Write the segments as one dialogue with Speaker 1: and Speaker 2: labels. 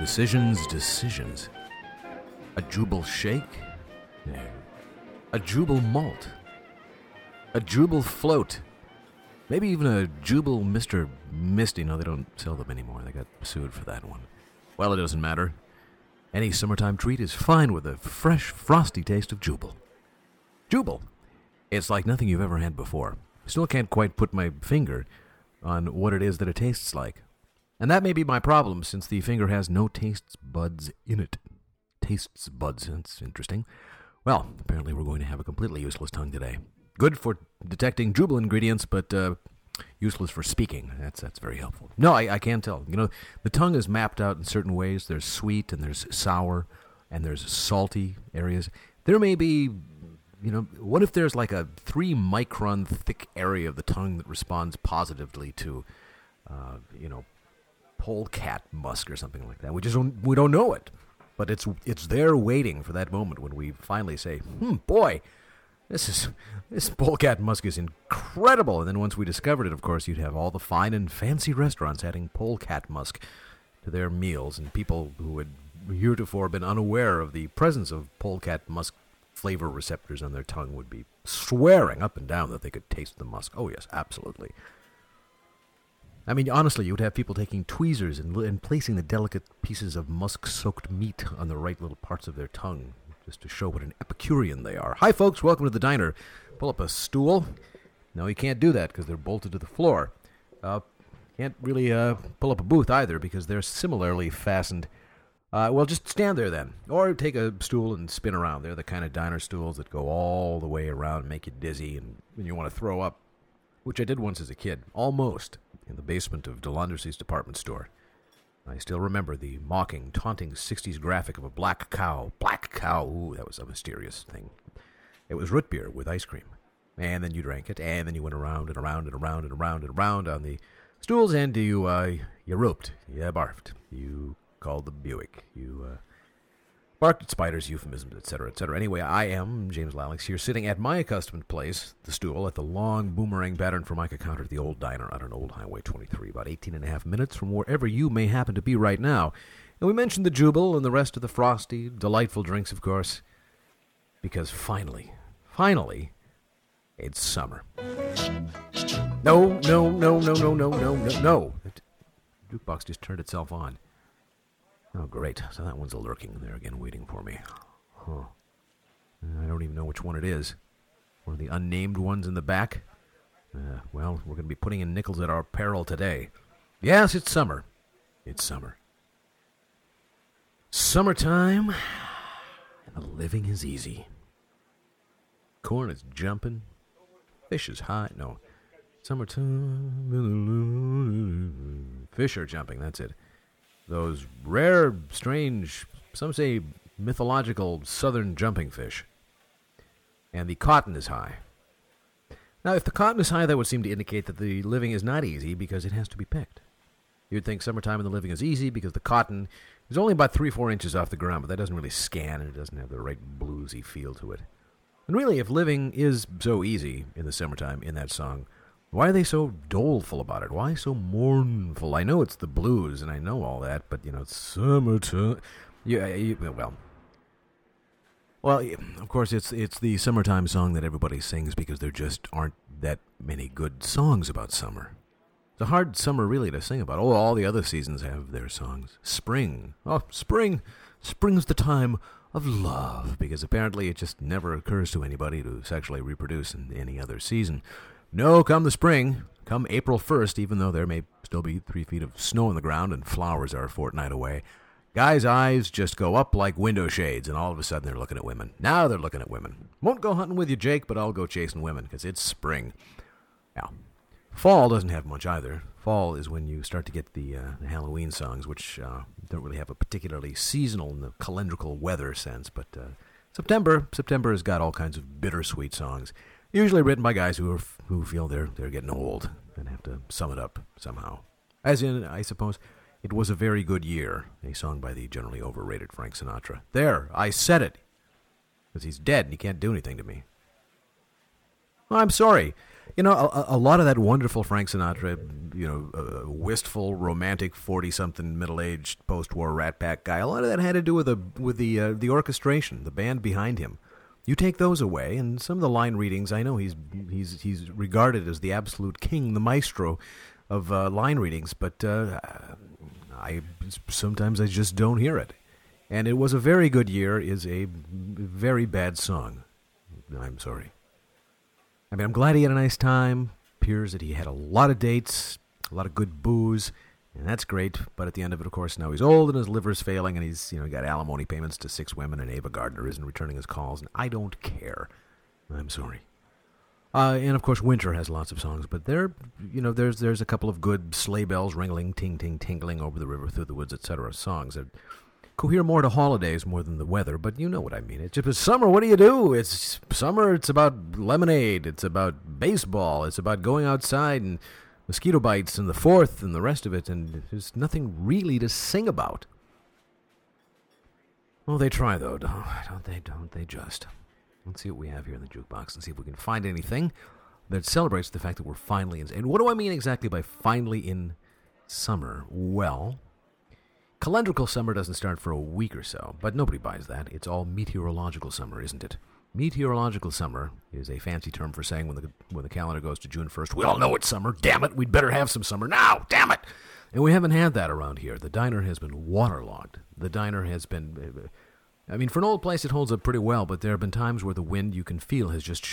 Speaker 1: Decisions. A Jubal shake? No. A Jubal malt? A Jubal float? Maybe even a Jubal Mr. Misty. No, they don't sell them anymore. They got sued for that one. Well, it doesn't matter. Any summertime treat is fine with a fresh, frosty taste of Jubal. Jubal! It's like nothing you've ever had before. Still can't quite put my finger on what it is that it tastes like. And that may be my problem, since the finger has no taste buds in it. Tastes buds, that's interesting. Well, apparently we're going to have a completely useless tongue today. Good for detecting Jubal ingredients, but useless for speaking. That's very helpful. No, I can't tell. You know, the tongue is mapped out in certain ways. There's sweet, and there's sour, and there's salty areas. There may be, you know, what if there's like a 3-micron thick area of the tongue that responds positively to, polecat musk or something like that? We don't know it, but it's there waiting for that moment when we finally say, boy, this polecat musk is incredible. And then once we discovered it, of course, you'd have all the fine and fancy restaurants adding polecat musk to their meals, and people who had heretofore been unaware of the presence of polecat musk flavor receptors on their tongue would be swearing up and down that they could taste the musk. Oh, yes, absolutely. I mean, honestly, you would have people taking tweezers and placing the delicate pieces of musk-soaked meat on the right little parts of their tongue, just to show what an Epicurean they are. Hi, folks. Welcome to the diner. Pull up a stool. No, you can't do that because they're bolted to the floor. Can't really pull up a booth either because they're similarly fastened. Well, just stand there then. Or take a stool and spin around. They're the kind of diner stools that go all the way around and make you dizzy and you want to throw up, which I did once as a kid. Almost. In the basement of Delandercy's department store. I still remember the mocking, taunting 60s graphic of a black cow. Black cow. Ooh, that was a mysterious thing. It was root beer with ice cream. And then you drank it, and then you went around and around and around and around and around on the stools, and you roped. You barfed. You called the Buick. You barked at spiders, euphemisms, etc., etc. Anyway, I am James Lalix here, sitting at my accustomed place, the stool, at the long boomerang pattern Formica counter at the old diner on an old Highway 23, about 18 and a half minutes from wherever you may happen to be right now. And we mentioned the Jubal and the rest of the frosty, delightful drinks, of course, because finally, it's summer. No. The jukebox just turned itself on. Oh, great. So that one's lurking there again, waiting for me. Huh. I don't even know which one it is. One of the unnamed ones in the back? Well, we're going to be putting in nickels at our peril today. Yes, it's summer. It's summer. Summertime, and the living is easy. Corn is jumping. Fish is high. No. Summertime. Fish are jumping, that's it. Those rare, strange, some say mythological southern jumping fish. And the cotton is high. Now, if the cotton is high, that would seem to indicate that the living is not easy because it has to be picked. You'd think summertime and the living is easy because the cotton is only about 3-4 inches off the ground, but that doesn't really scan and it doesn't have the right bluesy feel to it. And really, if living is so easy in the summertime in that song, why are they so doleful about it? Why so mournful? I know it's the blues, and I know all that, but, it's summertime. Well, of course, it's the summertime song that everybody sings because there just aren't that many good songs about summer. It's a hard summer, really, to sing about. Oh, all the other seasons have their songs. Spring. Oh, spring. Spring's the time of love, because apparently it just never occurs to anybody to sexually reproduce in any other season. No, come the spring, come April 1st, even though there may still be 3 feet of snow on the ground and flowers are a fortnight away, guys' eyes just go up like window shades, and all of a sudden they're looking at women. Now they're looking at women. Won't go hunting with you, Jake, but I'll go chasing women, because it's spring. Now, fall doesn't have much either. Fall is when you start to get the Halloween songs, which don't really have a particularly seasonal in the calendrical weather sense, but September has got all kinds of bittersweet songs. Usually written by guys who feel they're getting old and have to sum it up somehow. As in, I suppose, It Was a Very Good Year, a song by the generally overrated Frank Sinatra. There, I said it. Because he's dead and he can't do anything to me. Well, I'm sorry. You know, a lot of that wonderful Frank Sinatra, wistful, romantic, 40-something, middle-aged, post-war Rat Pack guy, a lot of that had to do with the orchestration, the band behind him. You take those away, and some of the line readings, I know he's regarded as the absolute king, the maestro of line readings, but sometimes I just don't hear it. And It Was a Very Good Year is a very bad song. I'm sorry. I mean, I'm glad he had a nice time. Appears that he had a lot of dates, a lot of good booze, and that's great. But at the end of it, of course, now he's old and his liver's failing, and he's got alimony payments to 6 women, and Ava Gardner isn't returning his calls, and I don't care. I'm sorry. And of course, Winter has lots of songs, but there's a couple of good sleigh bells ringling, ting ting tingling over the river, through the woods, etc. songs that cohere more to holidays more than the weather, but you know what I mean. It's just summer. What do you do? It's summer. It's about lemonade. It's about baseball. It's about going outside and mosquito bites and the 4th and the rest of it, and there's nothing really to sing about. Oh, they try, though, don't they? Don't they just? Let's see what we have here in the jukebox and see if we can find anything that celebrates the fact that we're finally in. And what do I mean exactly by finally in summer? Well, calendrical summer doesn't start for a week or so, but nobody buys that. It's all meteorological summer, isn't it? Meteorological summer is a fancy term for saying when the calendar goes to June 1st, we all know it's summer, damn it, we'd better have some summer now, damn it! And we haven't had that around here. The diner has been waterlogged. The diner has been, for an old place it holds up pretty well, but there have been times where the wind you can feel has just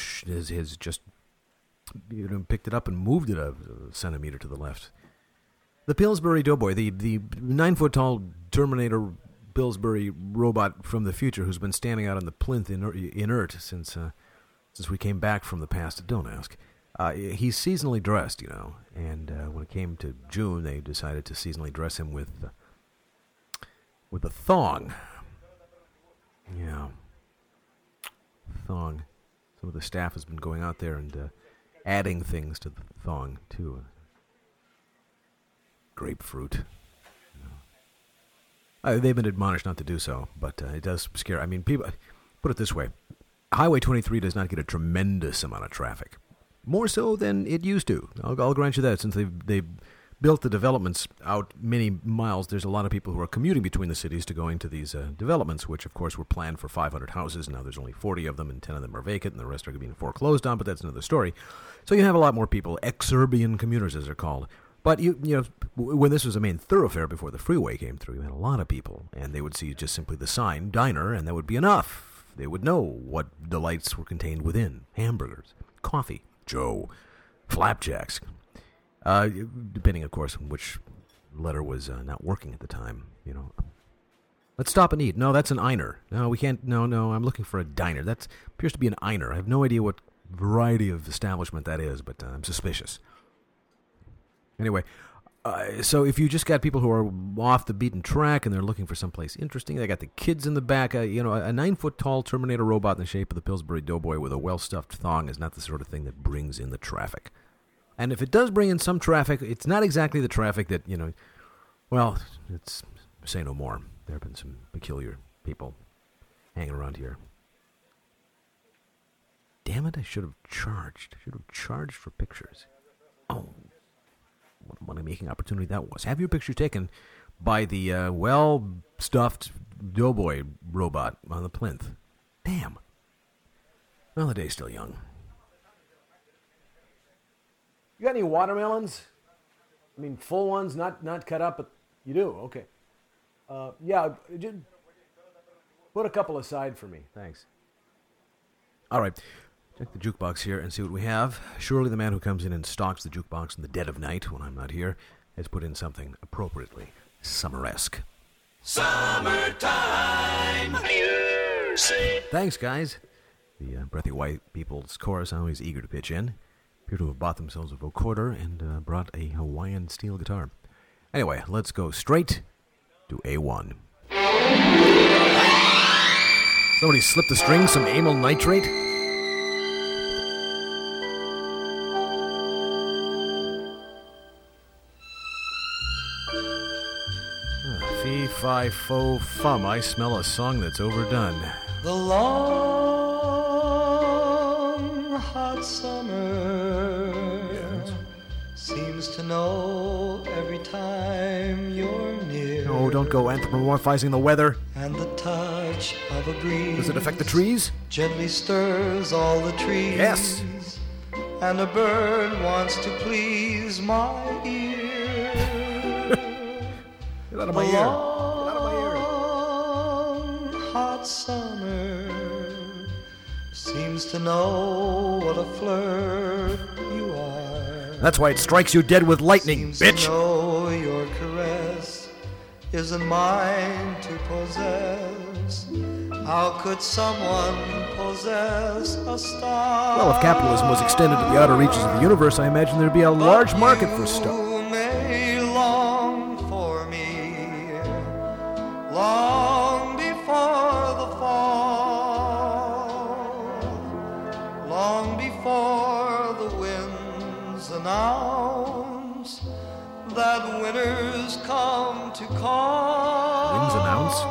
Speaker 1: picked it up and moved it a centimeter to the left. The Pillsbury Doughboy, the 9-foot-tall Terminator Pillsbury robot from the future who's been standing out on the plinth inert since we came back from the past. Don't ask. He's seasonally dressed, and when it came to June, they decided to seasonally dress him with a thong. Yeah, thong. Some of the staff has been going out there and adding things to the thong too. Grapefruit. They've been admonished not to do so, but it does scare. People. Put it this way: Highway 23 does not get a tremendous amount of traffic, more so than it used to. I'll grant you that. Since they've built the developments out many miles, there's a lot of people who are commuting between the cities to going to these developments, which of course were planned for 500 houses. Now there's only 40 of them, and 10 of them are vacant, and the rest are being foreclosed on. But that's another story. So you have a lot more people, exurban commuters, as they're called. But, when this was a main thoroughfare before the freeway came through, you had a lot of people, and they would see just simply the sign, diner, and that would be enough. They would know what delights were contained within. Hamburgers, coffee, Joe, flapjacks. Depending, of course, on which letter was not working at the time, Let's stop and eat. No, that's an einer. No, we can't. No, I'm looking for a diner. That appears to be an einer. I have no idea what variety of establishment that is, but I'm suspicious. Anyway, so if you just got people who are off the beaten track and they're looking for someplace interesting, they got the kids in the back. A 9-foot-tall Terminator robot in the shape of the Pillsbury Doughboy with a well-stuffed thong is not the sort of thing that brings in the traffic. And if it does bring in some traffic, it's not exactly the traffic that, it's say no more. There have been some peculiar people hanging around here. Damn it, I should have charged. For pictures. Oh, what a money-making opportunity that was. Have your picture taken by the well-stuffed Doughboy robot on the plinth. Damn. Well, the day's still young. You got any watermelons? Full ones, not cut up, but you do? Okay. Yeah, just put a couple aside for me. Thanks. All right. Check the jukebox here and see what we have. Surely the man who comes in and stalks the jukebox in the dead of night when I'm not here has put in something appropriately summer-esque. Summertime music. Thanks, guys. The Breathy White People's Chorus, always eager to pitch in, appear to have bought themselves a vocoder and brought a Hawaiian steel guitar. Anyway, let's go straight to A1. Somebody slipped the string, some amyl nitrate? Fee, fi, fo, fum. I smell a song that's overdone.
Speaker 2: The long, hot hot summer seems to know every time you're near.
Speaker 1: Oh, don't go anthropomorphizing the weather.
Speaker 2: And the touch of a breeze.
Speaker 1: Does it affect the trees?
Speaker 2: Gently stirs all the trees.
Speaker 1: Yes.
Speaker 2: And a bird wants to please my ear.
Speaker 1: Get out of my ear. Get out of my
Speaker 2: ear. Hot summer seems to know what a flirt you are.
Speaker 1: That's why it strikes you dead with lightning,
Speaker 2: seems
Speaker 1: bitch.
Speaker 2: To know your caress isn't mine to possess. How could someone possess a star?
Speaker 1: Well, if capitalism was extended to the outer reaches of the universe, I imagine there'd be a large market for stuff.
Speaker 2: You may long for me, long before the fall, long before the winds announce that winter's come to call.
Speaker 1: Winds announce?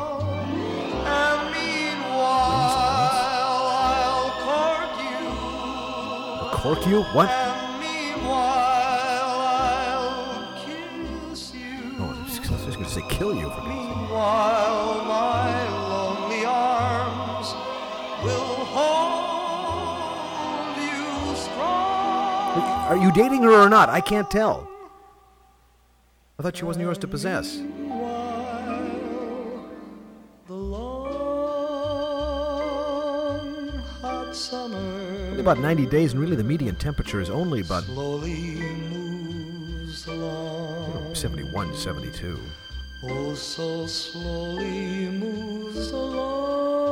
Speaker 1: Cork you? What?
Speaker 2: And meanwhile, I'll kiss you.
Speaker 1: Oh, I was just going to say kill you. For
Speaker 2: meanwhile, my lonely arms will hold you strong.
Speaker 1: Are you dating her or not? I can't tell. I thought she wasn't yours to possess.
Speaker 2: The long, hot summer.
Speaker 1: About 90 days, and really the median temperature is only about
Speaker 2: slowly moves along.
Speaker 1: 71, 72.
Speaker 2: Oh, so slowly moves along.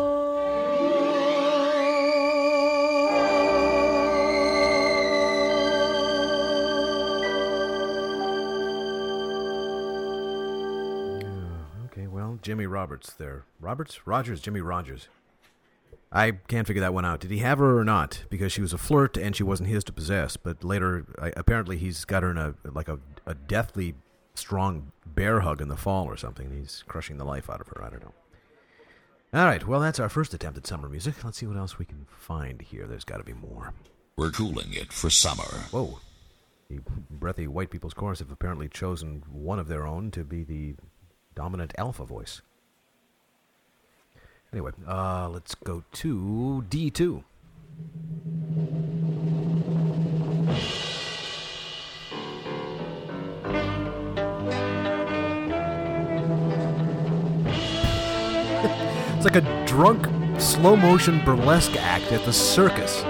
Speaker 1: Okay, well, Jimmy Roberts there. Rogers? Jimmy Rogers. I can't figure that one out. Did he have her or not? Because she was a flirt and she wasn't his to possess. But later, apparently he's got her in a deathly strong bear hug in the fall or something. He's crushing the life out of her. I don't know. All right, well, that's our first attempt at summer music. Let's see what else we can find here. There's got to be more.
Speaker 3: We're cooling it for summer.
Speaker 1: Whoa. The breathy white people's chorus have apparently chosen one of their own to be the dominant alpha voice. Anyway, let's go to D2. It's like a drunk, slow-motion burlesque act at the circus.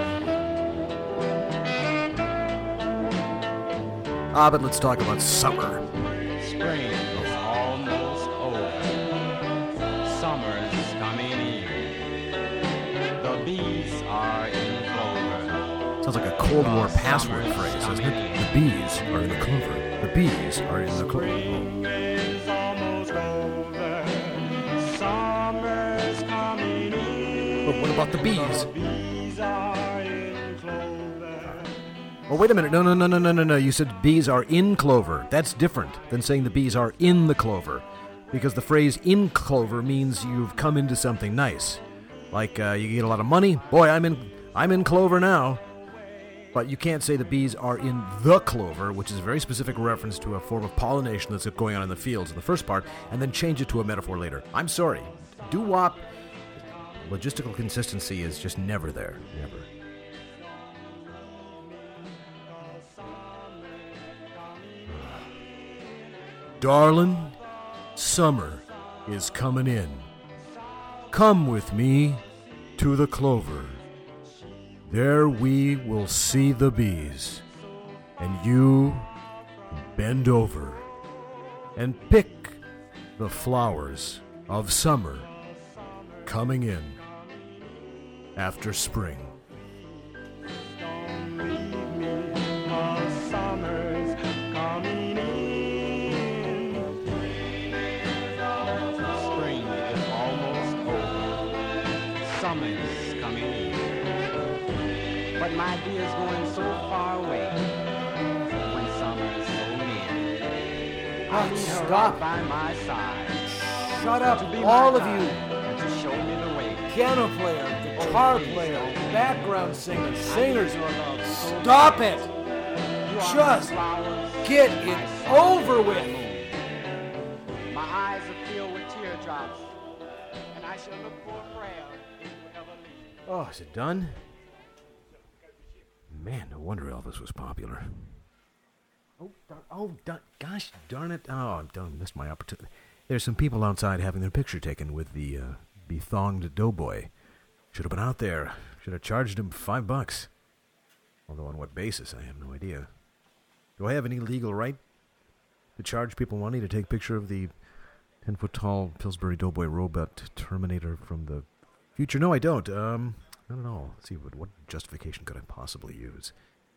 Speaker 1: But let's talk about summer.
Speaker 4: Spring is almost over. Summer is coming in. The bees are in clover.
Speaker 1: Sounds like a Cold War password phrase, doesn't it? The bees are in the clover. The bees are in the clover.
Speaker 4: Spring is almost over. Summer's coming in.
Speaker 1: But what about the bees?
Speaker 4: The bees are in clover.
Speaker 1: Oh, wait a minute. No. You said bees are in clover. That's different than saying the bees are in the clover. Because the phrase in clover means you've come into something nice. Like you get a lot of money. Boy, I'm in clover now. But you can't say the bees are in the clover, which is a very specific reference to a form of pollination that's going on in the fields in the first part, and then change it to a metaphor later. I'm sorry. Doo-wop, logistical consistency is just never there. Never. Darling, summer is coming in. Come with me to the clover. There we will see the bees, and you bend over and pick the flowers of summer coming in after spring.
Speaker 4: Don't leave me, 'cause summer's coming in. Spring is almost over. Summer's coming in. But my dear's going so far away when summer's so near. I need her
Speaker 5: Stop.
Speaker 4: right by my side.
Speaker 5: Shut
Speaker 4: To
Speaker 5: up,
Speaker 4: be
Speaker 5: all
Speaker 4: my
Speaker 5: of you.
Speaker 4: guide and to show me the way.
Speaker 5: Piano player,
Speaker 1: guitar players, background singers, Stop it! Just get it over with!
Speaker 4: My eyes are filled with teardrops, and I shall look for a prayer if you ever leave.
Speaker 1: Oh, is it done? Man, no wonder Elvis was popular. Gosh darn it. Oh, I missed my opportunity. There's some people outside having their picture taken with the bethonged doughboy. Should have been out there. Should have charged him $5. Although on what basis, I have no idea. Do I have any legal right to charge people money to take a picture of the 10-foot-tall Pillsbury Doughboy robot Terminator from the future? No, I don't. I don't know. Let's see, what justification could I possibly use?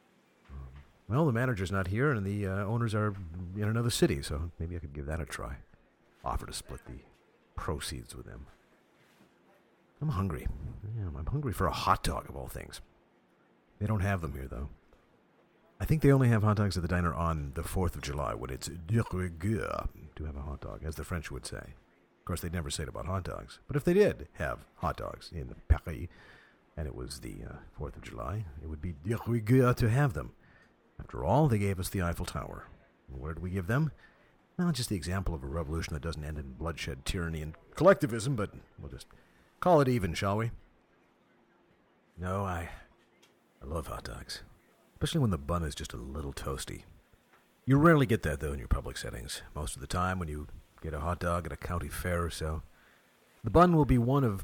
Speaker 1: Well, the manager's not here, and the owners are in another city, so maybe I could give that a try. Offer to split the proceeds with them. I'm hungry. Yeah, I'm hungry for a hot dog, of all things. They don't have them here, though. I think they only have hot dogs at the diner on the 4th of July, when it's de rigueur to have a hot dog, as the French would say. Of course, they'd never say it about hot dogs. But if they did have hot dogs in Paris, and it was the 4th of July, it would be de rigueur to have them. After all, they gave us the Eiffel Tower. And where did we give them? Well, just the example of a revolution that doesn't end in bloodshed, tyranny, and collectivism, but we'll just call it even, shall we? No, I love hot dogs. Especially when the bun is just a little toasty. You rarely get that, though, in your public settings. Most of the time, when you get a hot dog at a county fair or so, the bun will be one of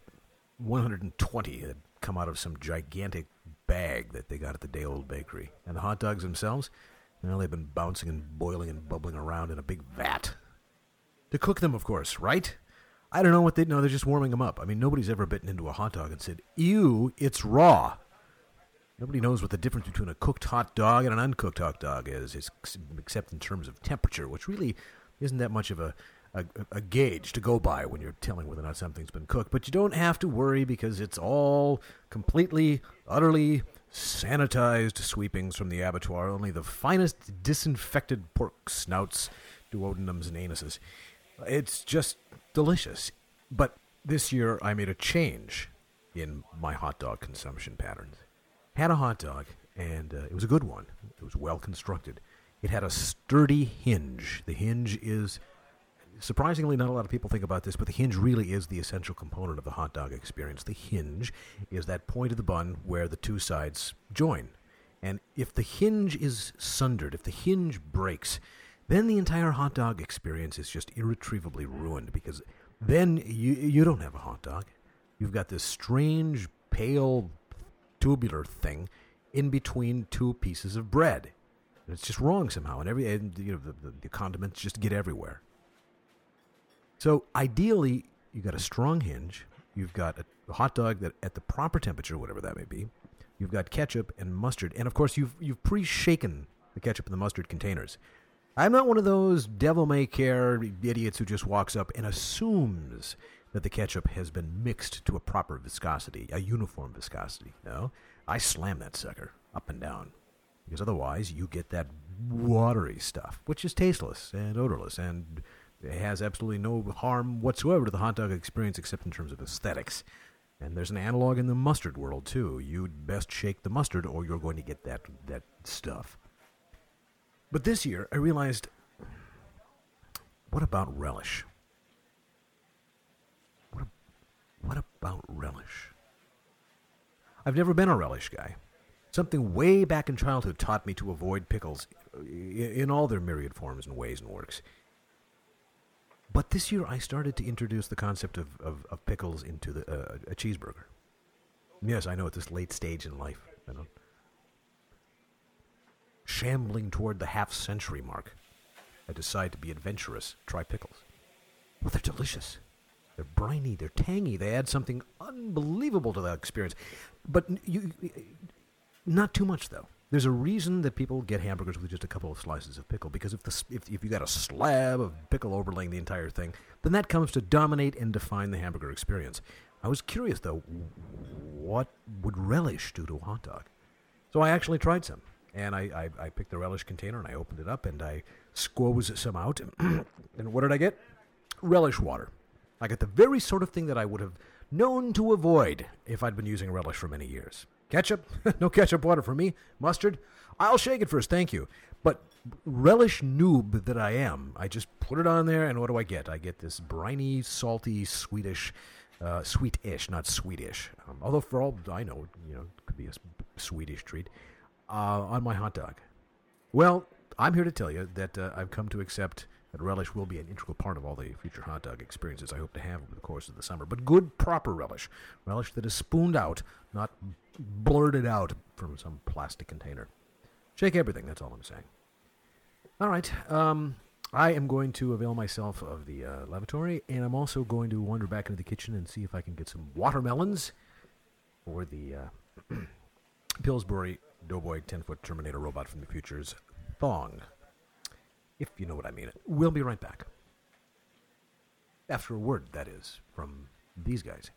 Speaker 1: 120 that come out of some gigantic bag that they got at the day-old bakery. And the hot dogs themselves, well, they've been bouncing and boiling and bubbling around in a big vat. To cook them, of course, right? I don't know what they know. They're just warming them up. I mean, nobody's ever bitten into a hot dog and said, ew, it's raw. Nobody knows what the difference between a cooked hot dog and an uncooked hot dog is, except in terms of temperature, which really isn't that much of a gauge to go by when you're telling whether or not something's been cooked. But you don't have to worry because it's all completely, utterly sanitized sweepings from the abattoir. Only the finest disinfected pork snouts, duodenums, and anuses. It's just delicious. But this year I made a change in my hot dog consumption patterns. Had a hot dog, and it was a good one. It was well constructed. It had a sturdy hinge. The hinge is, surprisingly, not a lot of people think about this, but the hinge really is the essential component of the hot dog experience. The hinge is that point of the bun where the two sides join. And if the hinge is sundered, if the hinge breaks, then the entire hot dog experience is just irretrievably ruined, because then you don't have a hot dog. You've got this strange, pale, tubular thing in between two pieces of bread. And it's just wrong somehow, and the condiments just get everywhere. So ideally, you've got a strong hinge. You've got a hot dog that at the proper temperature, whatever that may be. You've got ketchup and mustard, and of course you've pre-shaken the ketchup and the mustard containers. I'm not one of those devil-may-care idiots who just walks up and assumes that the ketchup has been mixed to a proper viscosity, a uniform viscosity. No, I slam that sucker up and down, because otherwise you get that watery stuff, which is tasteless and odorless, and it has absolutely no harm whatsoever to the hot dog experience except in terms of aesthetics. And there's an analog in the mustard world, too. You'd best shake the mustard or you're going to get that stuff. But this year, I realized, what about relish? What about relish? I've never been a relish guy. Something way back in childhood taught me to avoid pickles in all their myriad forms and ways and works. But this year I started to introduce the concept of pickles into a cheeseburger. Yes, I know, at this late stage in life. Shambling toward the half-century mark, I decide to be adventurous, try pickles. Well, they're delicious. They're briny, they're tangy, they add something unbelievable to that experience. But not too much, though. There's a reason that people get hamburgers with just a couple of slices of pickle, because if you got a slab of pickle overlaying the entire thing, then that comes to dominate and define the hamburger experience. I was curious, though, what would relish do to a hot dog? So I actually tried some, and I picked the relish container, and I opened it up, and I squoze some out, and what did I get? Relish water. I got the very sort of thing that I would have known to avoid if I'd been using relish for many years. Ketchup? No ketchup water for me. Mustard? I'll shake it first, thank you. But relish noob that I am, I just put it on there, and what do I get? I get this briny, salty, sweetish, not Swedish. Although for all I know, it could be a Swedish treat on my hot dog. Well, I'm here to tell you that I've come to accept that relish will be an integral part of all the future hot dog experiences I hope to have over the course of the summer. But good, proper relish. Relish that is spooned out, not blurted out from some plastic container. Shake everything, that's all I'm saying. All right, I am going to avail myself of the lavatory, and I'm also going to wander back into the kitchen and see if I can get some watermelons for the Pillsbury Doughboy 10-foot Terminator robot from the future's thong. If you know what I mean. We'll be right back. After a word, that is, from these guys.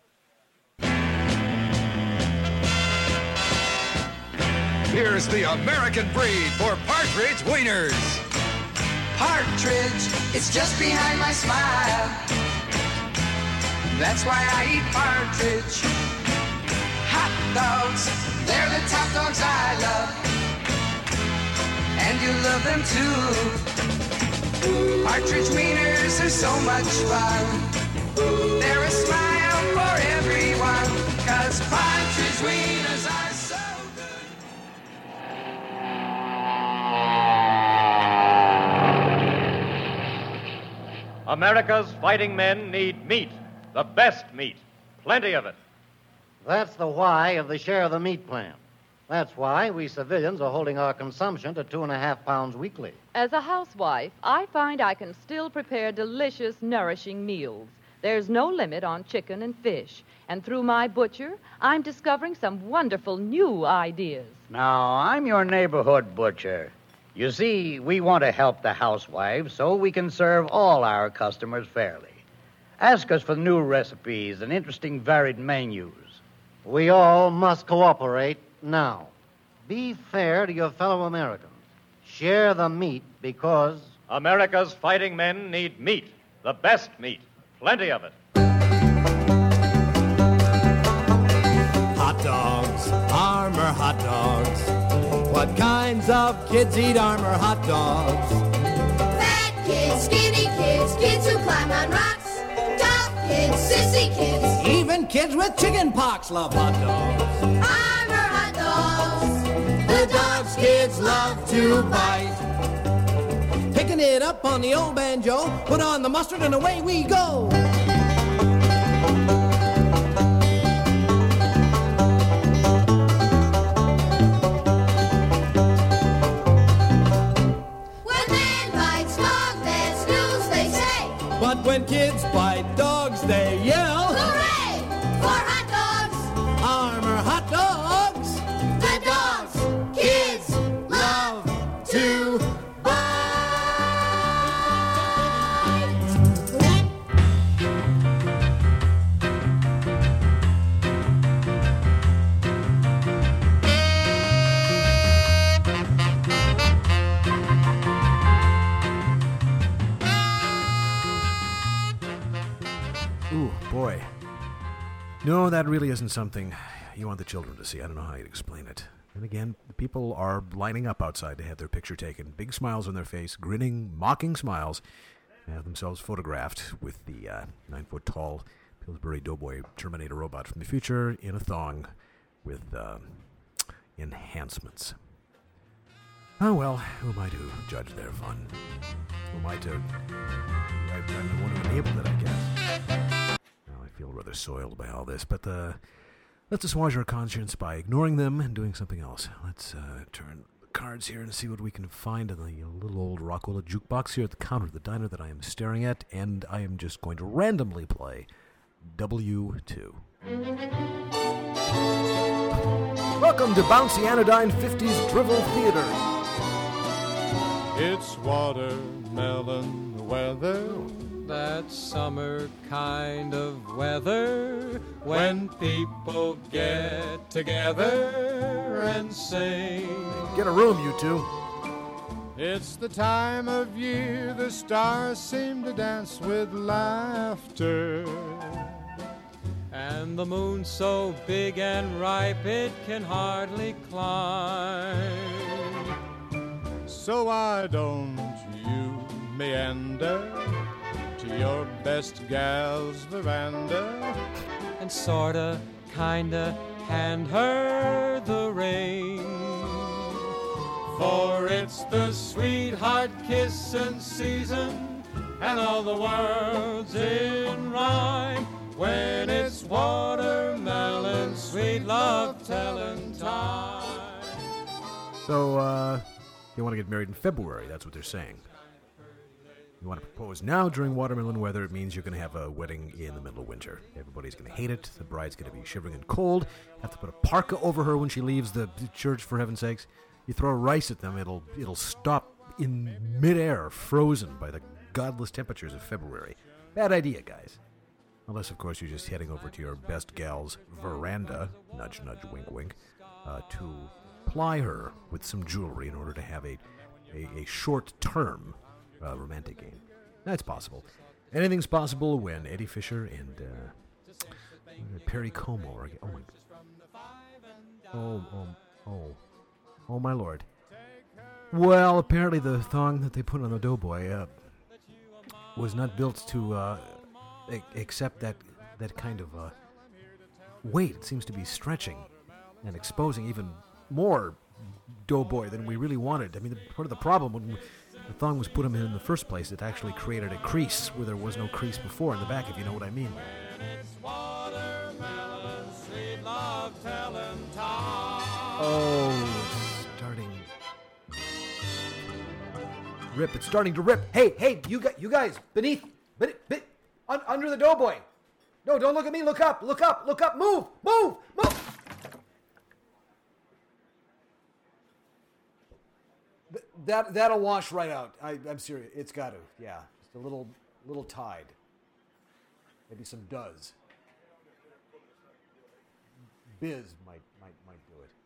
Speaker 5: Here's the American breed for Partridge Wieners.
Speaker 6: Partridge, it's just behind my smile. That's why I eat partridge. Hot dogs, they're the top dogs I love. And you love them too. Partridge wieners are so much fun. They're a smile for everyone. 'Cause partridge wieners are so good.
Speaker 7: America's fighting men need meat, the best meat, plenty of it.
Speaker 8: That's the why of the share of the meat plan. That's why we civilians are holding our consumption to 2.5 pounds weekly.
Speaker 9: As a housewife, I find I can still prepare delicious, nourishing meals. There's no limit on chicken and fish. And through my butcher, I'm discovering some wonderful new ideas.
Speaker 10: Now, I'm your neighborhood butcher. You see, we want to help the housewives so we can serve all our customers fairly. Ask us for new recipes and interesting varied menus.
Speaker 8: We all must cooperate now. Be fair to your fellow Americans. Share the meat because
Speaker 7: America's fighting men need meat, the best meat, plenty of it.
Speaker 11: Hot dogs, Armour hot dogs. What kinds of kids eat Armour hot dogs?
Speaker 12: Fat kids, skinny kids, kids who climb on rocks, tough kids, sissy kids.
Speaker 11: Even kids with chicken pox love hot dogs.
Speaker 12: Armour hot dogs.
Speaker 11: The dogs kids love to bite. Picking it up on the old banjo, put on the mustard and away we go. But when kids bite dogs, they yell,
Speaker 12: hooray! For hot dogs!
Speaker 11: Armour hot dogs!
Speaker 12: The dogs kids love to
Speaker 1: Ooh, boy. No, that really isn't something you want the children to see. I don't know how you'd explain it. And again, the people are lining up outside to have their picture taken. Big smiles on their face, grinning, mocking smiles. Have themselves photographed with the 9-foot-tall Pillsbury Doughboy Terminator robot from the future in a thong with enhancements. Oh, well, who am I to judge their fun? Who am I to... I'm the one who enabled it, I guess. Now, I feel rather soiled by all this, but let's assuage our conscience by ignoring them and doing something else. Let's turn the cards here and see what we can find in the little old Rockola jukebox here at the counter of the diner that I am staring at, and I am just going to randomly play W2. Welcome to Bouncy Anodyne 50s Drivel Theater.
Speaker 13: It's watermelon weather, that summer kind of weather, when people get together and sing.
Speaker 1: Get a room, you two.
Speaker 13: It's the time of year the stars seem to dance with laughter, and the moon so big and ripe it can hardly climb. So why don't you meander to your best gal's veranda and sorta, kinda hand her the ring? For it's the sweetheart kissin' season, and all the world's in rhyme when it's watermelon sweet love tellin' time.
Speaker 1: So, you want to get married in February, that's what they're saying. You want to propose now during watermelon weather, it means you're going to have a wedding in the middle of winter. Everybody's going to hate it. The bride's going to be shivering and cold. Have to put a parka over her when she leaves the church, for heaven's sakes. You throw rice at them, it'll stop in midair, frozen by the godless temperatures of February. Bad idea, guys. Unless, of course, you're just heading over to your best gal's veranda, nudge, nudge, wink, wink, to ply her with some jewelry in order to have a short-term romantic game. That's possible. Anything's possible when Eddie Fisher and Perry Como are... Oh my lord. Well, apparently the thong that they put on the doughboy was not built to accept that kind of weight. It seems to be stretching and exposing even more doughboy than we really wanted. I mean, part of the problem when the thong was put in the first place, it actually created a crease where there was no crease before in the back, if you know what I mean. Oh, it's starting. Rip, it's starting to rip. Hey, you guys, beneath, under the doughboy. No, don't look at me, look up, move. That'll wash right out. I'm serious. It's got to. Yeah, just a little tide. Maybe some does. Biz might do it.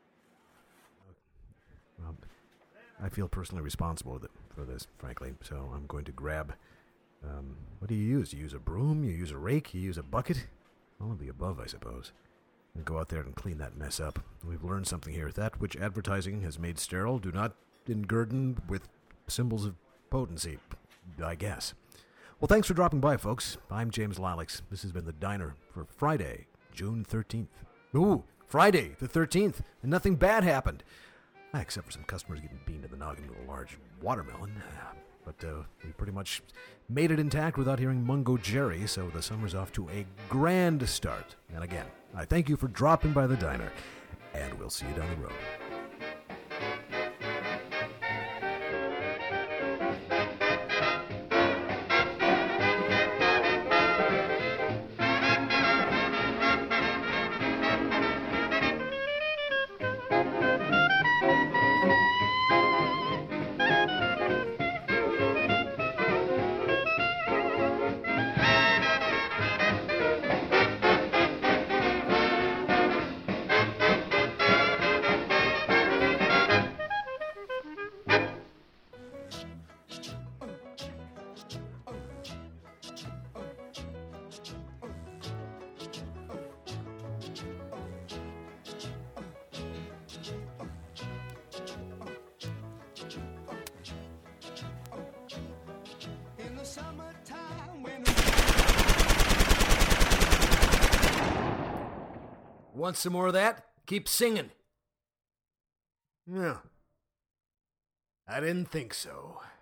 Speaker 1: Well, I feel personally responsible for this, frankly. So I'm going to grab. What do you use? You use a broom? You use a rake? You use a bucket? All of the above, I suppose. And go out there and clean that mess up. We've learned something here. That which advertising has made sterile, do not engurden with symbols of potency, I guess. Well, thanks for dropping by, folks. I'm James Lilacs. This has been The Diner for Friday, June 13th. Ooh, Friday the 13th, and nothing bad happened. Except for some customers getting beamed in the noggin with a large watermelon. But we pretty much made it intact without hearing Mungo Jerry, so the summer's off to a grand start. And again, I thank you for dropping by The Diner, and we'll see you down the road. Want some more of that? Keep singing. No. I didn't think so.